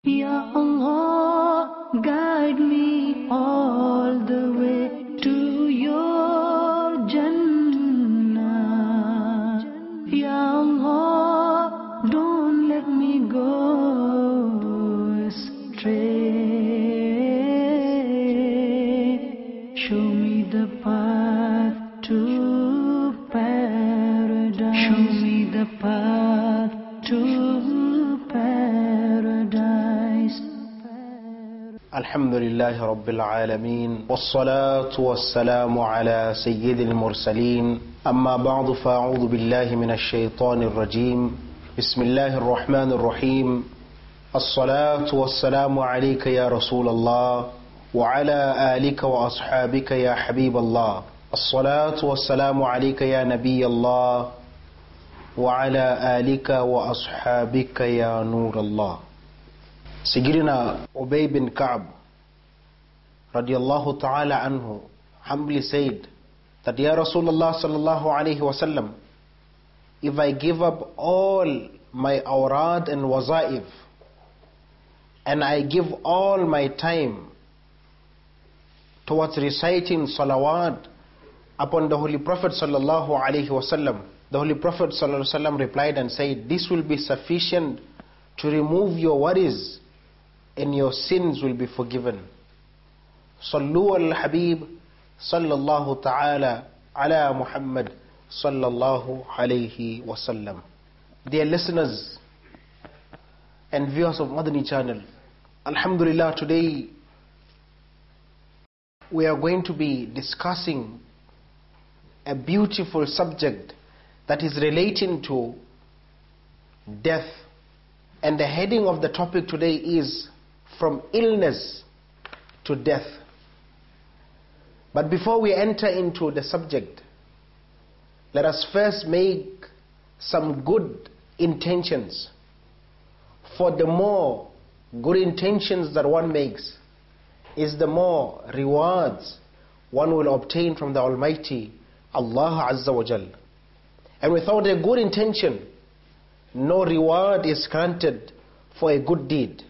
Ya Allah, guide me all the way to your Jannah. Ya Allah, don't let me go astray. Show me the path to paradise. Show me the path to paradise. الحمد لله رب العالمين والصلاة والسلام على سيد المرسلين أما بعد فأعوذ بالله من الشيطان الرجيم بسم الله الرحمن الرحيم الصلاة والسلام عليك يا رسول الله وعلى آلك وأصحابك يا حبيب الله الصلاة والسلام عليك يا نبي الله وعلى آلك وأصحابك يا نور الله. Sayyidina Ubay bin Ka'b radiyallahu ta'ala anhu humbly said that, Ya Rasulullah sallallahu alayhi wa sallam, if I give up all my awrad and wazaif and I give all my time towards reciting salawat upon the Holy Prophet sallallahu alayhi wa sallam, the Holy Prophet sallallahu alayhi wa sallam replied and said, this will be sufficient to remove your worries and your sins will be forgiven. Sallu al-Habib sallallahu ta'ala ala Muhammad sallallahu alayhi wa sallam. Dear listeners and viewers of Madani channel, Alhamdulillah, today we are going to be discussing a beautiful subject that is relating to death. And the heading of the topic today is From Illness to Death. But before we enter into the subject, let us first make some good intentions. For the more good intentions that one makes, is the more rewards one will obtain from the Almighty Allah Azza wa Jal. And without a good intention, no reward is granted for a good deed.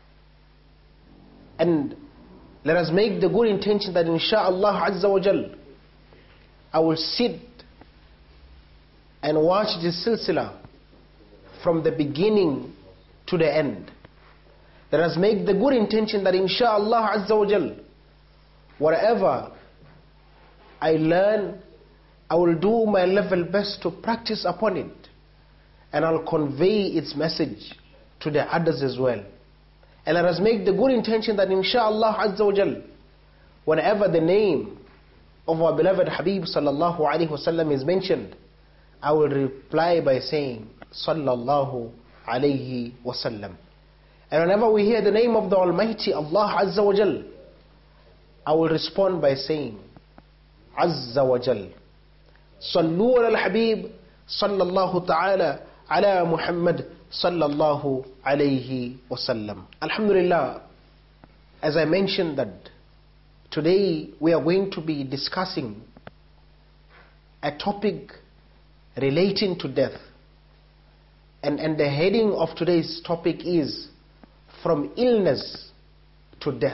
And let us make the good intention that insha'Allah Azza wa Jal, I will sit and watch this silsila from the beginning to the end. Let us make the good intention that insha'Allah Azza wa Jal, whatever I learn, I will do my level best to practice upon it. And I'll convey its message to the others as well. And let us make the good intention that insha'Allah Azza wa Jal, whenever the name of our beloved Habib sallallahu alayhi wa sallam is mentioned, I will reply by saying sallallahu alayhi wa sallam. And whenever we hear the name of the Almighty Allah Azza wa Jal, I will respond by saying Azza wa Jal. Sallu ala al-Habib sallallahu ta'ala ala Muhammad sallallahu alayhi wa sallam. Alhamdulillah, as I mentioned that today we are going to be discussing a topic relating to death. And the heading of today's topic is From Illness to Death.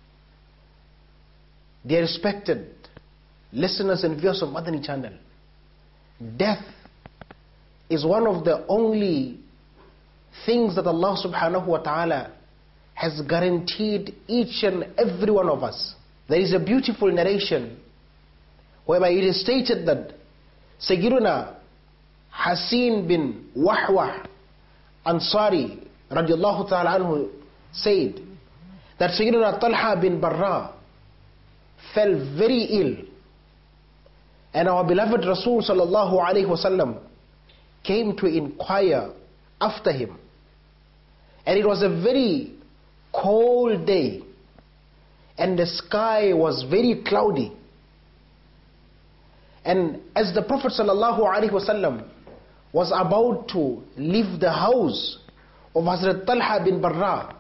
Dear respected listeners and viewers of Madani channel, death is one of the only things that Allah subhanahu wa ta'ala has guaranteed each and every one of us. There is a beautiful narration whereby it is stated that Sayyiduna Hasin bin Wahwah Ansari radiallahu ta'ala anhu said that Sayyiduna Talha bin Barra fell very ill, and our beloved Rasul sallallahu alayhi wa sallam came to inquire after him. And it was a very cold day, and the sky was very cloudy. And as the Prophet sallallahu alaihi wasallam was about to leave the house of Hazrat Talha bin Barra,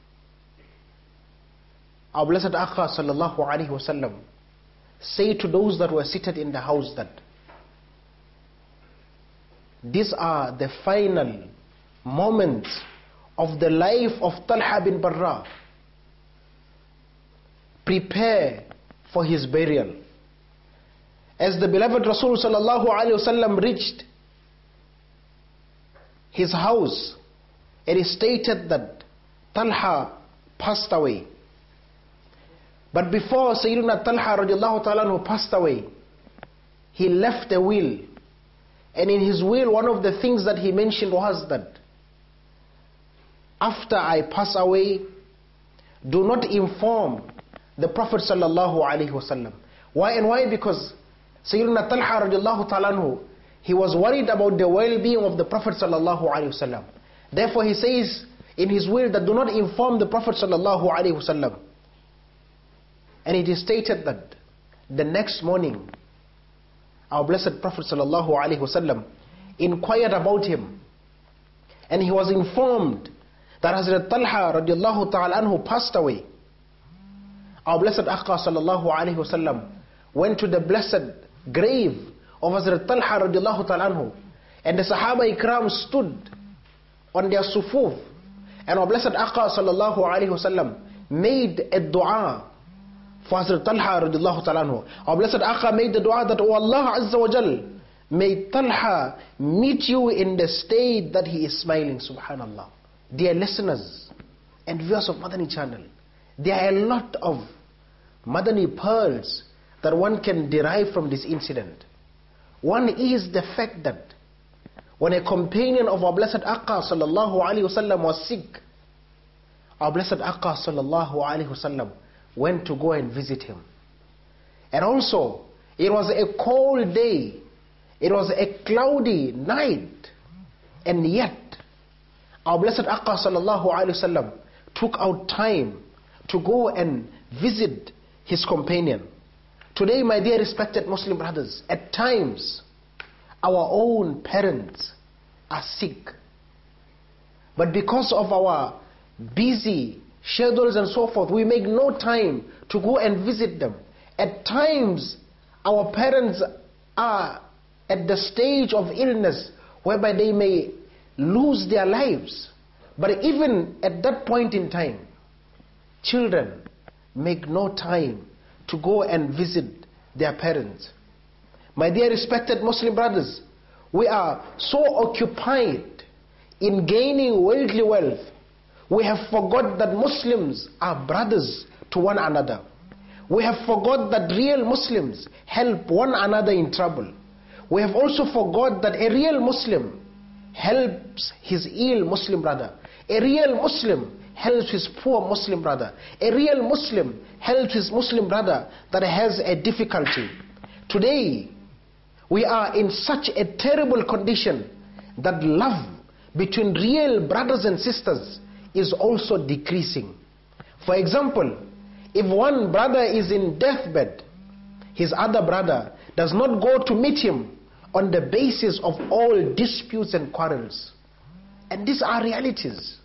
our blessed Akha sallallahu alaihi wasallam said to those that were seated in the house that these are the final moments of the life of Talha bin Barra. Prepare for his burial. As the beloved Rasul sallallahu alaihi wasallam reached his house, it is stated that Talha passed away. But before Sayyidina Talha radiallahu ta'ala passed away, he left a will. And in his will, one of the things that he mentioned was that after I pass away, do not inform the Prophet sallallahu alaihi wasallam. Why and why? Because Sayyidina Talha radiallahu ta'ala, he was worried about the well-being of the Prophet sallallahu alaihi wasallam. Therefore he says in his will that do not inform the Prophet sallallahu alaihi wasallam. And it is stated that the next morning, our blessed Prophet sallallahu alaihi wasallam inquired about him, and he was informed that Hazrat Talha radiallahu ta'ala anhu passed away. Our blessed Aqqa sallallahu alaihi wasallam went to the blessed grave of Hazrat Talha radiallahu ta'ala anhu, and the Sahaba Ikram stood on their sufuf, and our blessed Aqqa sallallahu alaihi wasallam made a dua for Hazrat Talha radiallahu ta'ala anhu. Our blessed Aqqa made the dua that, "O Allah Azza wa Jal, may Talha meet you in the state that he is smiling." Subhanallah. Dear listeners and viewers of Madani channel, there are a lot of Madani pearls that one can derive from this incident. One is the fact that when a companion of our blessed Aqqa sallallahu alaihi wasallam was sick, our blessed Aqqa sallallahu alaihi wasallam went to go and visit him. And also, it was a cold day, it was a cloudy night, and yet our blessed Aqqa sallallahu alaihi wasallam took out time to go and visit his companion. Today, my dear respected Muslim brothers, at times our own parents are sick, but because of our busy schedules and so forth, we make no time to go and visit them. At times our parents are at the stage of illness whereby they may lose their lives. But even at that point in time, children make no time to go and visit their parents. My dear respected Muslim brothers, we are so occupied in gaining worldly wealth, we have forgot that Muslims are brothers to one another. We have forgot that real Muslims help one another in trouble. We have also forgot that a real Muslim helps his ill Muslim brother. A real Muslim helps his poor Muslim brother. A real Muslim helps his Muslim brother that has a difficulty. Today, we are in such a terrible condition that love between real brothers and sisters is also decreasing. For example, if one brother is in deathbed, his other brother does not go to meet him on the basis of all disputes and quarrels. And these are realities.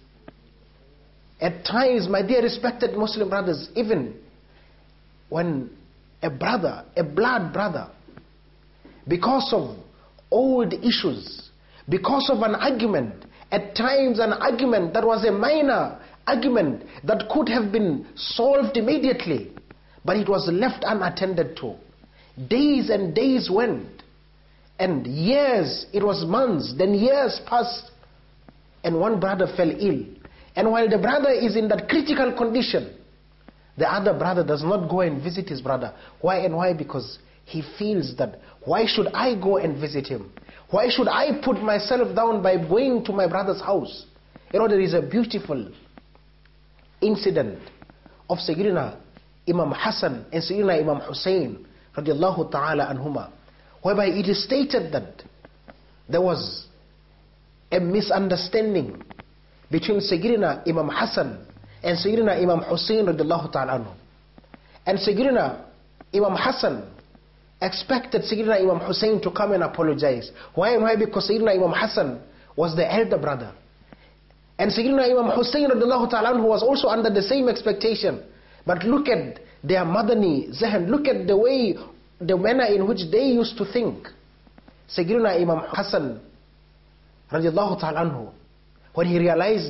At times, my dear respected Muslim brothers, even when a brother, a blood brother, because of old issues, because of an argument, at times an argument that was a minor argument that could have been solved immediately, but it was left unattended to. Days and days went, and years, it was months, then years passed, and one brother fell ill. And while the brother is in that critical condition, the other brother does not go and visit his brother. Why and why? Because he feels that, why should I go and visit him? Why should I put myself down by going to my brother's house? You know, there is a beautiful incident of Sayyidina Imam Hassan and Sayyidina Imam Hussein radiallahu ta'ala anhuma, whereby it is stated that there was a misunderstanding between Sayyidina Imam Hassan and Sayyidina Imam Hussein radiallahu ta'ala anhu. And Sayyidina Imam Hassan expected Sayyidina Imam Hussein to come and apologize. Why and why? Because Sayyidina Imam Hassan was the elder brother. And Sayyidina Imam Hussein radiallahu ta'ala anhu was also under the same expectation. But look at their Madani Zahn, look at the way, the manner in which they used to think. Sayyidina Imam Hassan radiallahu ta'ala anhu, when he realized that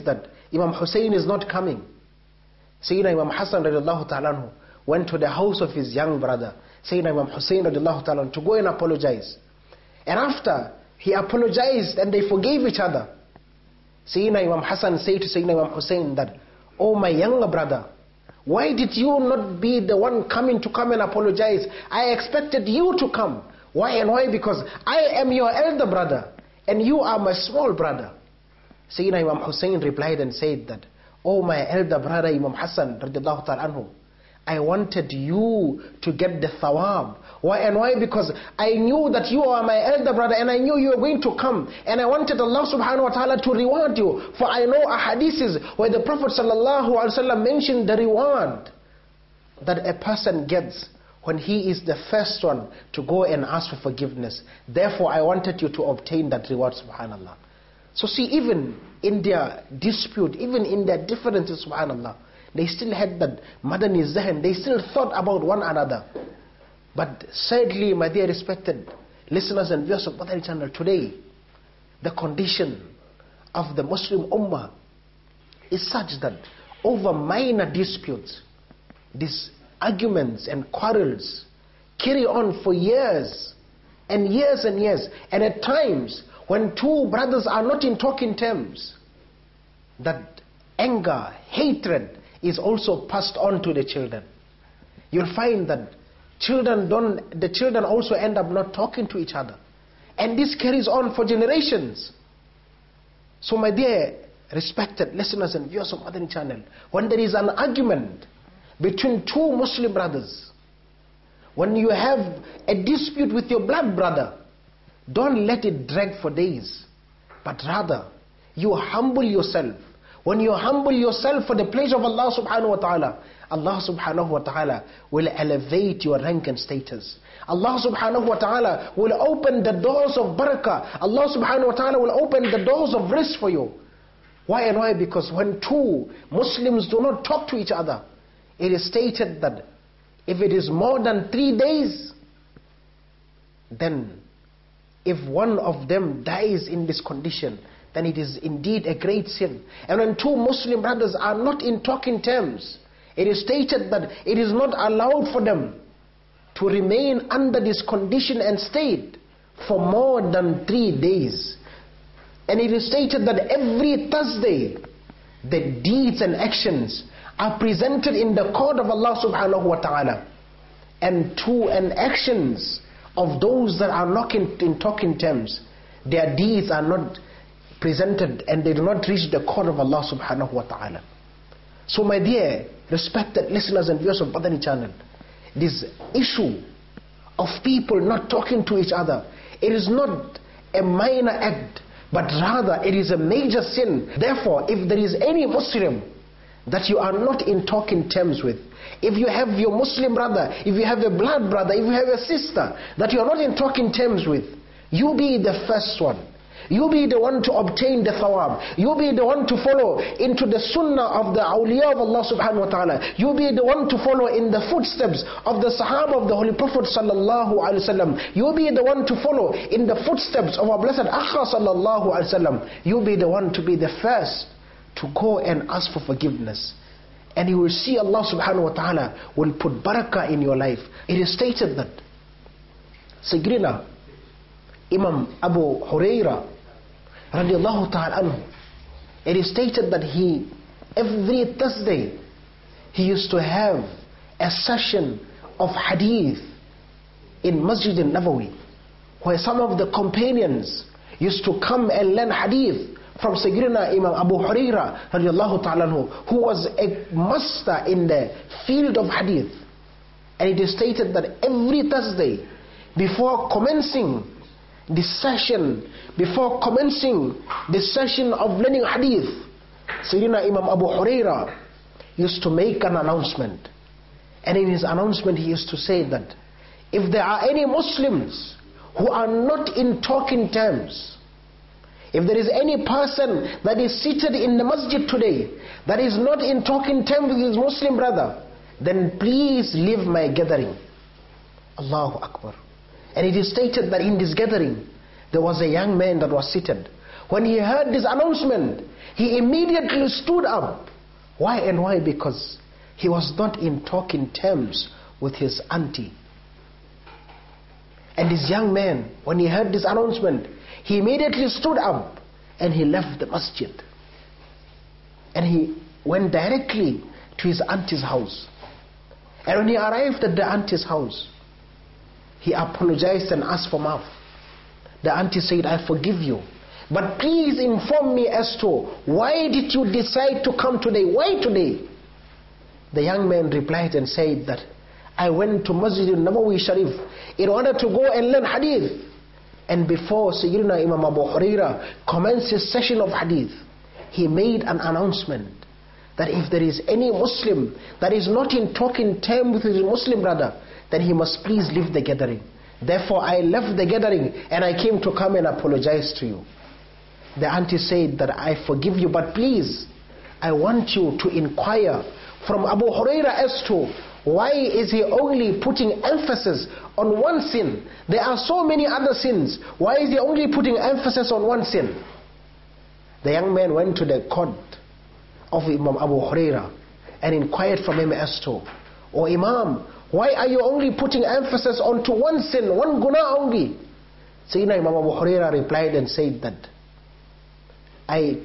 Imam Hussein is not coming. Sayyidina Imam Hassan radiallahu ta'ala anhu went to the house of his young brother, Sayyidina Imam Hussein radiallahu ta'ala anhu, to go and apologize. And after he apologized and they forgave each other, Sayyidina Imam Hassan said to Sayyidina Imam Hussein that, "Oh my younger brother, why did you not be the one come and apologize? I expected you to come. Why and why? Because I am your elder brother and you are my small brother." Sayyidina Imam Hussein replied and said that, "Oh my elder brother Imam Hassan radiallahu ta'ala anhu, I wanted you to get the thawab. Why and why? Because I knew that you are my elder brother and I knew you were going to come. And I wanted Allah subhanahu wa ta'ala to reward you. For I know ahadiths where the Prophet sallallahu alaihi wasallam mentioned the reward that a person gets when he is the first one to go and ask for forgiveness. Therefore I wanted you to obtain that reward, subhanallah." So see, even in their dispute, even in their differences, subhanallah, they still had that madani zahn. They still thought about one another. But sadly, my dear respected listeners and viewers of Madani channel, today, the condition of the Muslim Ummah is such that over minor disputes, these arguments and quarrels carry on for years and years and years. And at times, when two brothers are not in talking terms, that anger, hatred is also passed on to the children. You'll find that the children also end up not talking to each other. And this carries on for generations. So my dear respected listeners and viewers of Madani channel, when there is an argument between two Muslim brothers, when you have a dispute with your blood brother, don't let it drag for days, but rather you humble yourself. When you humble yourself for the pleasure of Allah subhanahu wa ta'ala, Allah subhanahu wa ta'ala will elevate your rank and status. Allah subhanahu wa ta'ala will open the doors of barakah. Allah subhanahu wa ta'ala will open the doors of risk for you. Why and why? Because when two Muslims do not talk to each other, it is stated that if it is more than 3 days, then if one of them dies in this condition, then it is indeed a great sin. And when two Muslim brothers are not in talking terms, it is stated that it is not allowed for them to remain under this condition and state for more than 3 days. And it is stated that every Thursday, the deeds and actions are presented in the court of Allah subhanahu wa ta'ala. And actions of those that are not in talking terms, their deeds are not presented and they do not reach the court of Allah subhanahu wa ta'ala. So my dear respected listeners and viewers of Madani channel, this issue of people not talking to each other, it is not a minor act, but rather it is a major sin. Therefore, if there is any Muslim that you are not in talking terms with, if you have your Muslim brother, if you have a blood brother, if you have a sister that you are not in talking terms with, you be the first one. You be the one to obtain the thawab. You be the one to follow into the sunnah of the awliya of Allah subhanahu wa ta'ala. You be the one to follow in the footsteps of the sahaba of the Holy Prophet sallallahu alaihi wasallam. You be the one to follow in the footsteps of our blessed Akha sallallahu alaihi wasallam. You be the one to be the first to go and ask for forgiveness. And you will see Allah subhanahu wa ta'ala will put barakah in your life. It is stated that Sayyidina Imam Abu Huraira radiallahu ta'ala anhu, it is stated that he, every Thursday, he used to have a session of hadith in Masjid al-Nabawi, where some of the companions used to come and learn hadith from Sayyidina Imam Abu Huraira radiallahu ta'ala anhu, who was a master in the field of hadith. And it is stated that every Thursday, before commencing the session of learning hadith, Sayyidina Imam Abu Huraira used to make an announcement. And in his announcement he used to say that if there are any Muslims who are not in talking terms, if there is any person that is seated in the masjid today that is not in talking terms with his Muslim brother, then please leave my gathering. Allahu Akbar. And it is stated that in this gathering, there was a young man that was seated. When he heard this announcement, he immediately stood up. Why and why? Because he was not in talking terms with his auntie. And this young man, when he heard this announcement, he immediately stood up and he left the masjid. And he went directly to his auntie's house. And when he arrived at the auntie's house, he apologized and asked for maaf. The auntie said, I forgive you. But please inform me as to why did you decide to come today? Why today? The young man replied and said that I went to Masjid al-Nabawi Sharif in order to go and learn hadith. And before Sayyidina Imam Abu Huraira commenced his session of hadith, he made an announcement that if there is any Muslim that is not in talking terms with his Muslim brother, then he must please leave the gathering. Therefore I left the gathering and I came to come and apologize to you. The auntie said that I forgive you, but please, I want you to inquire from Abu Huraira as to why is he only putting emphasis on one sin? There are so many other sins. Why is he only putting emphasis on one sin? The young man went to the court of Imam Abu Huraira and inquired from him as to, "Oh Imam, why are you only putting emphasis onto one sin, one guna only?" Sayyidina Imam Abu Huraira replied and said that, I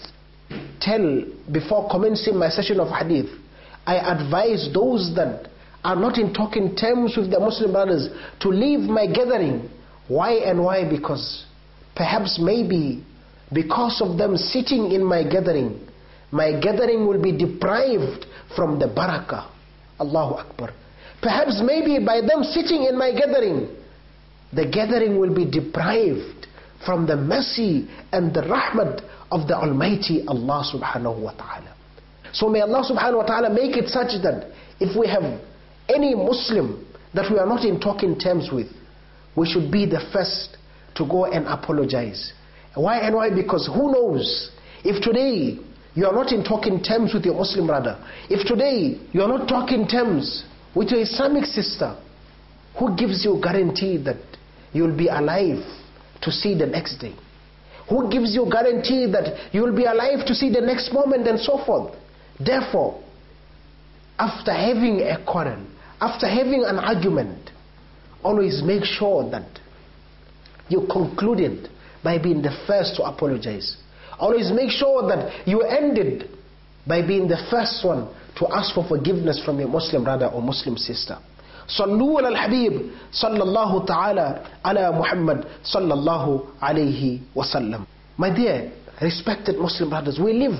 tell, before commencing my session of hadith, I advise those that are not in talking terms with their Muslim brothers to leave my gathering. Why and why? Because perhaps maybe because of them sitting in my gathering will be deprived from the barakah. Allahu Akbar. Perhaps maybe by them sitting in my gathering, the gathering will be deprived from the mercy and the rahmat of the Almighty Allah subhanahu wa ta'ala. So may Allah subhanahu wa ta'ala make it such that if we have any Muslim that we are not in talking terms with, we should be the first to go and apologize. Why and why? Because who knows, if today you are not in talking terms with your Muslim brother, if today you are not talking terms with your Islamic sister, who gives you guarantee that you will be alive to see the next day? Who gives you guarantee that you will be alive to see the next moment and so forth? Therefore, after having a quarrel, after having an argument, always make sure that you concluded by being the first to apologize. Always make sure that you ended by being the first one to ask for forgiveness from your Muslim brother or Muslim sister. Sallu ala al-Habib sallallahu ta'ala ala Muhammad sallallahu alayhi wa sallam. My dear respected Muslim brothers, we live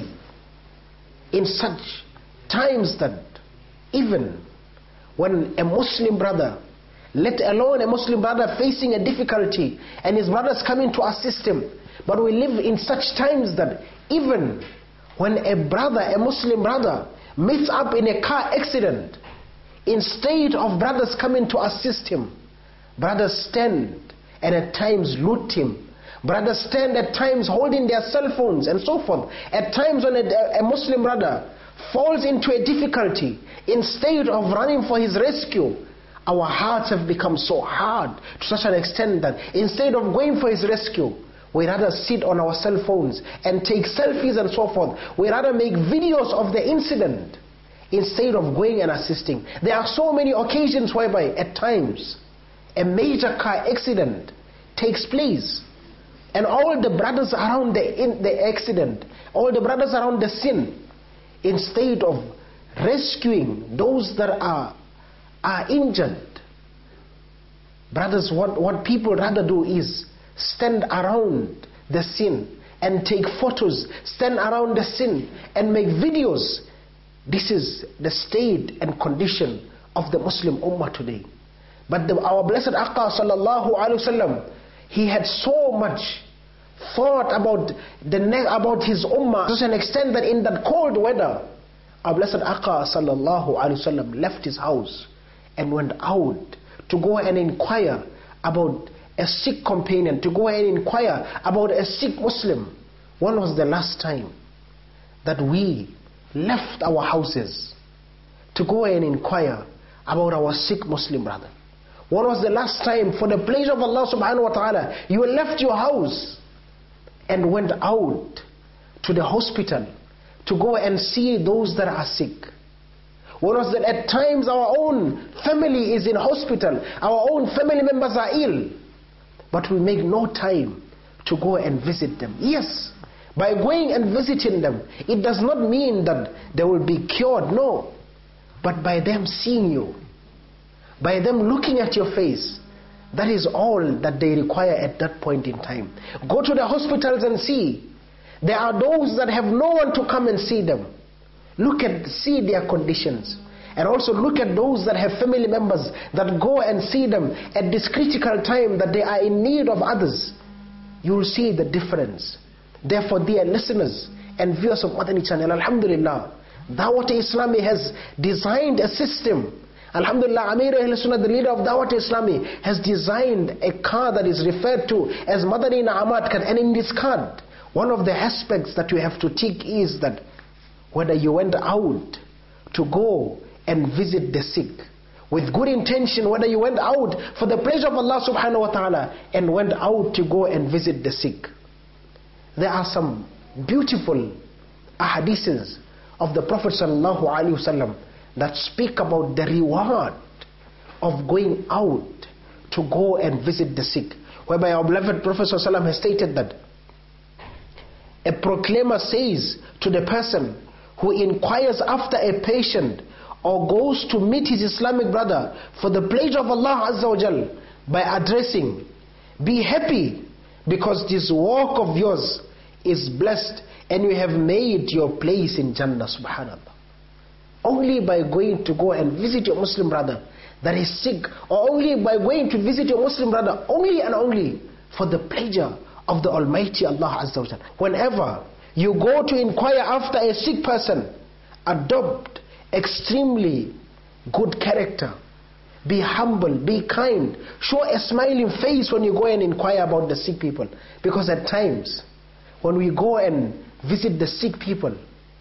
in such times that even when a Muslim brother, let alone a Muslim brother facing a difficulty and his brothers coming to assist him, but we live in such times that even when a Muslim brother meets up in a car accident, instead of brothers coming to assist him, brothers stand and at times loot him. Brothers stand at times holding their cell phones and so forth. At times when a Muslim brother falls into a difficulty, instead of running for his rescue, our hearts have become so hard to such an extent that instead of going for his rescue, we rather sit on our cell phones and take selfies and so forth. We rather make videos of the incident instead of going and assisting. There are so many occasions whereby at times a major car accident takes place and all the brothers around the accident, all the brothers around the scene, instead of rescuing those that are injured, brothers, what people rather do is stand around the scene and take photos, stand around the scene and make videos. This is the state and condition of the Muslim Ummah today. But our blessed Aqa sallallahu alaihi wasallam, he had so much thought about his Ummah to an extent that in that cold weather, our blessed Aqa sallallahu alaihi wasallam left his house and went out to go and inquire about a sick companion, to go and inquire about a sick Muslim. When was the last time that we left our houses to go and inquire about our sick Muslim brother? When was the last time, for the pleasure of Allah subhanahu wa ta'ala, you left your house and went out to the hospital to go and see those that are sick. What was that? At times our own family is in hospital, our own family members are ill, but we make no time to go and visit them. Yes, by going and visiting them, it does not mean that they will be cured, no. But by them seeing you, by them looking at your face, that is all that they require at that point in time. Go to the hospitals and see. There are those that have no one to come and see them. See their conditions. And also look at those that have family members that go and see them at this critical time that they are in need of others. You will see the difference. Therefore, dear listeners and viewers of Madani Channel, Alhamdulillah, Dawat Islami has designed a system. Alhamdulillah, Amir Ahl Sunnah, the leader of Dawat Islami, has designed a card that is referred to as Madani Na'amat card. And in this card, one of the aspects that you have to tick is that whether you went out to go and visit the sick with good intention, whether you went out for the pleasure of Allah subhanahu wa ta'ala and went out to go and visit the sick. There are some beautiful ahadiths of the Prophet sallallahu alaihi wasallam that speak about the reward of going out to go and visit the sick, whereby our beloved Prophet sallallahu alaihi wasallam has stated that a proclaimer says to the person who inquires after a patient or goes to meet his Islamic brother for the pleasure of Allah Azza wa Jal by addressing, be happy because this walk of yours is blessed and you have made your place in Jannah, subhanallah. Only by going to go and visit your Muslim brother that is sick, or only by going to visit your Muslim brother only and only for the pleasure of the Almighty Allah Azza wa Jal. Whenever you go to inquire after a sick person, adopt extremely good character. Be humble, be kind. Show a smiling face when you go and inquire about the sick people. Because at times, when we go and visit the sick people,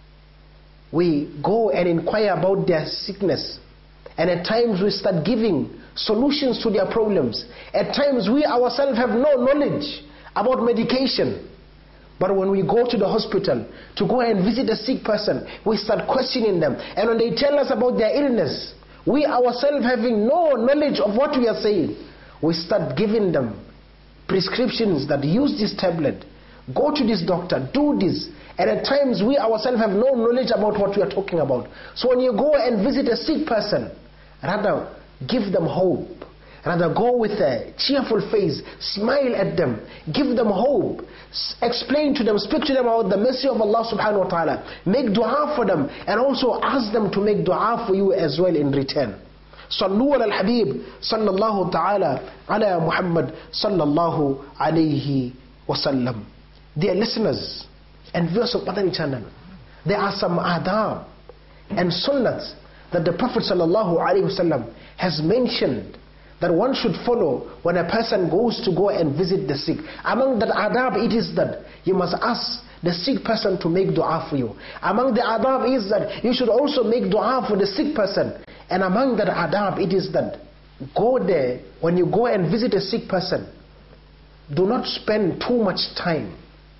we go and inquire about their sickness. And at times we start giving solutions to their problems. At times we ourselves have no knowledge about medication. But when we go to the hospital to go and visit a sick person, we start questioning them. And when they tell us about their illness, we ourselves having no knowledge of what we are saying, we start giving them prescriptions that use this tablet, go to this doctor, do this. And at times we ourselves have no knowledge about what we are talking about. So when you go and visit a sick person, rather give them hope. Rather go with a cheerful face, smile at them, give them hope, explain to them, speak to them about the mercy of Allah subhanahu wa ta'ala, make dua for them, and also ask them to make dua for you as well in return. Sallu ala al-Habib sallallahu ta'ala ala Muhammad sallallahu alayhi wa sallam. Dear listeners and viewers of Madani Channel, there are some adab and sunnats that the Prophet sallallahu alayhi wa sallam has mentioned that one should follow when a person goes to go and visit the sick. Among the adab it is that you must ask the sick person to make dua for you. Among the adab is that you should also make dua for the sick person. And among the adab it is that go there, when you go and visit a sick person, do not spend too much time.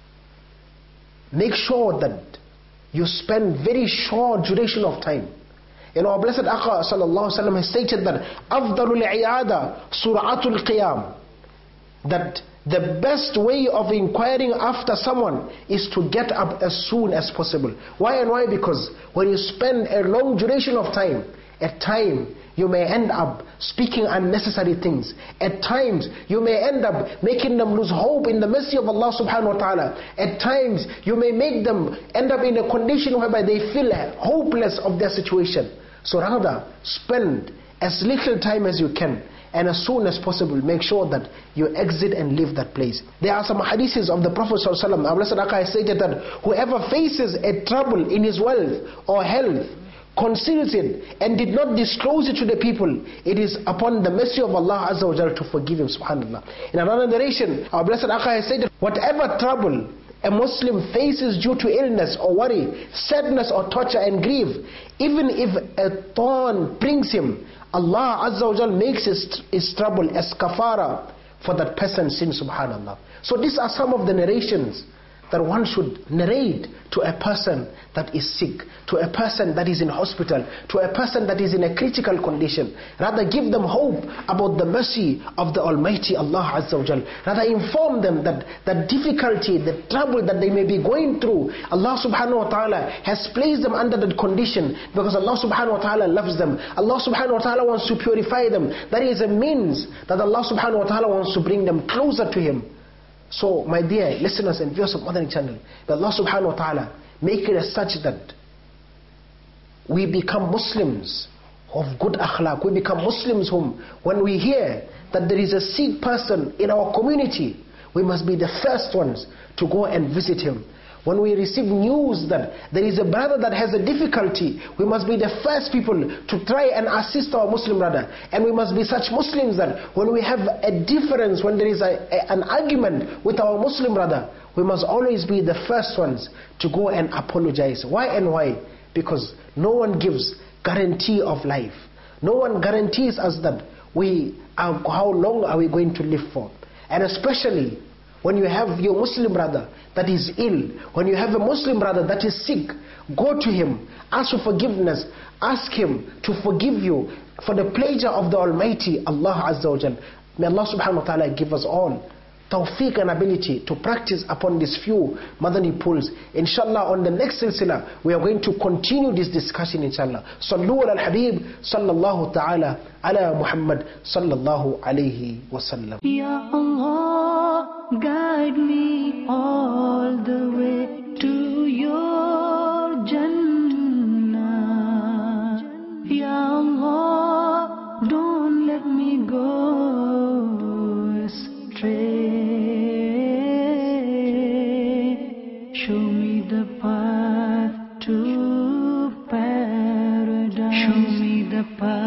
Make sure that you spend very short duration of time. And our blessed Aqā sallallahu alaihi wasallam has stated that afdalul i'ada sur'atul qiyam, that the best way of inquiring after someone is to get up as soon as possible. Why and why? Because when you spend a long duration of time, at times you may end up speaking unnecessary things. At times you may end up making them lose hope in the mercy of Allah subhanahu wa ta'ala. At times you may make them end up in a condition whereby they feel hopeless of their situation. So rather spend as little time as you can, and as soon as possible make sure that you exit and leave that place. There are some hadiths of the Prophet sallallahu alaihi wasallam. Our blessed Aqā has stated that whoever faces a trouble in his wealth or health, conceals it and did not disclose it to the people, it is upon the mercy of Allah Azza wa Jalla to forgive him, subhanallah. In another narration, our blessed Aqā has said that whatever trouble a Muslim faces due to illness or worry, sadness or torture and grief, even if a thorn brings him, Allah Azza wa Jalla makes his trouble as kafara for that person's sin, subhanallah. So these are some of the narrations that one should narrate to a person that is sick, to a person that is in hospital, to a person that is in a critical condition. Rather give them hope about the mercy of the Almighty Allah Azza wa Jal. Rather inform them that the difficulty, the trouble that they may be going through, Allah subhanahu wa ta'ala has placed them under that condition because Allah subhanahu wa ta'ala loves them. Allah subhanahu wa ta'ala wants to purify them. That is a means that Allah subhanahu wa ta'ala wants to bring them closer to Him. So, my dear listeners and viewers of Madani Channel, that Allah subhanahu wa ta'ala make it as such that we become Muslims of good akhlaq. We become Muslims whom, when we hear that there is a sick person in our community, we must be the first ones to go and visit him. When we receive news that there is a brother that has a difficulty, we must be the first people to try and assist our Muslim brother. And we must be such Muslims that when we have a difference, when there is an argument with our Muslim brother, we must always be the first ones to go and apologize. Why and why? Because no one gives guarantee of life. No one guarantees us that how long are we going to live for. And especially when you have your Muslim brother that is ill, when you have a Muslim brother that is sick, go to him, ask for forgiveness, ask him to forgive you for the pleasure of the Almighty Allah Azza wa Jal. May Allah subhanahu wa ta'ala give us all tawfiq and ability to practice upon these few Madani pools. Inshallah, on the next silsila, we are going to continue this discussion, inshallah. Sallu ala al-Habib, sallallahu ta'ala ala Muhammad, sallallahu alayhi wa sallam. Ya Allah, guide me all the way to your Jannah. Ya Allah, don't let me go astray. Show me the path to paradise. Show me the path